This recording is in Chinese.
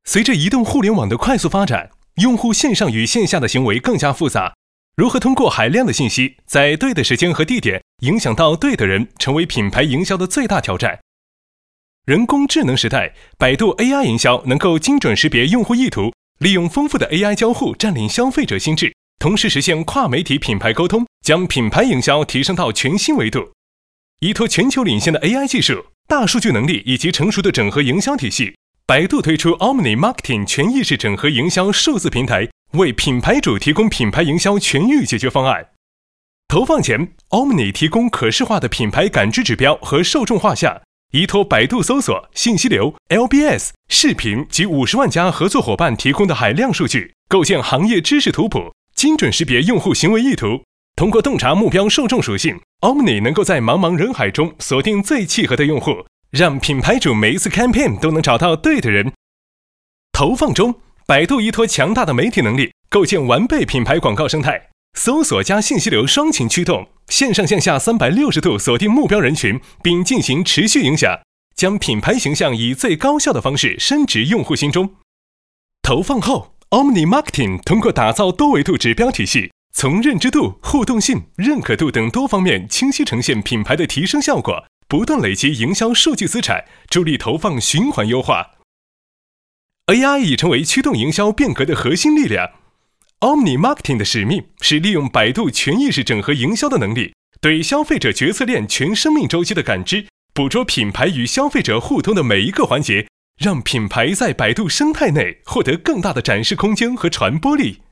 随着移动互联网的快速发展，用户线上与线下的行为更加复杂。如何通过海量的信息，在对的时间和地点影响到对的人，成为品牌营销的最大挑战。人工智能时代，百度 AI 营销能够精准识别用户意图，利用丰富的 AI 交互占领消费者心智，同时实现跨媒体品牌沟通，将品牌营销提升到全新维度。依托全球领先的 AI 技术、大数据能力以及成熟的整合营销体系，百度推出 Omni Marketing 全意识整合营销数字平台，为品牌主提供品牌营销全域解决方案。投放前 ，Omni 提供可视化的品牌感知指标和受众画像，依托百度搜索、信息流、LBS、视频及50万家合作伙伴提供的海量数据，构建行业知识图谱，精准识别用户行为意图。通过洞察目标受众属性 ，Omni 能够在茫茫人海中锁定最契合的用户，让品牌主每一次 campaign 都能找到对的人。投放中，百度依托强大的媒体能力，构建完备品牌广告生态，搜索加信息流双擎驱动，线上线下360度锁定目标人群，并进行持续影响，将品牌形象以最高效的方式深植用户心中。投放后 ，Omni Marketing 通过打造多维度指标体系，从认知度、互动性、认可度等多方面清晰呈现品牌的提升效果，不断累积营销数据资产，助力投放循环优化。AI 已成为驱动营销变革的核心力量。Omni Marketing 的使命是利用百度全意识整合营销的能力，对消费者决策链全生命周期的感知，捕捉品牌与消费者互动的每一个环节，让品牌在百度生态内获得更大的展示空间和传播力。